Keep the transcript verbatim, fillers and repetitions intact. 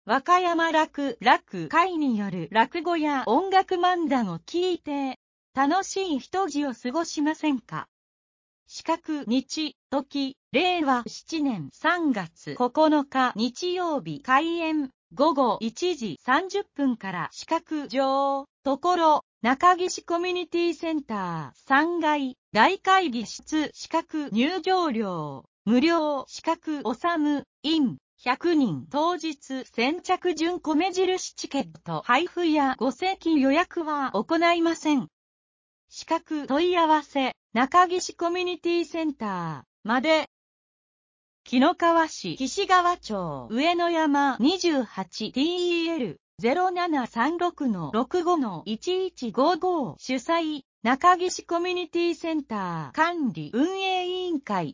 和歌山楽楽会による落語や音楽漫談を聞いて、楽しいひとじを過ごしませんか。四角日時、れいわしちねんさんがつここのか日曜日開演、ごごいちじさんじゅっぷんから四角場、ところ、中岸コミュニティセンターさんがい、大会議室四角入場料、無料四角おさむ、in、ひゃくにん当日先着順米印チケット配布やご席予約は行いません。四角問い合わせ、中岸コミュニティセンターまで。紀の川市岸川町上野山 にじゅうはちティーイーエルゼロななさんろくのろくごのいちいちごご主催、中岸コミュニティセンター管理運営委員会。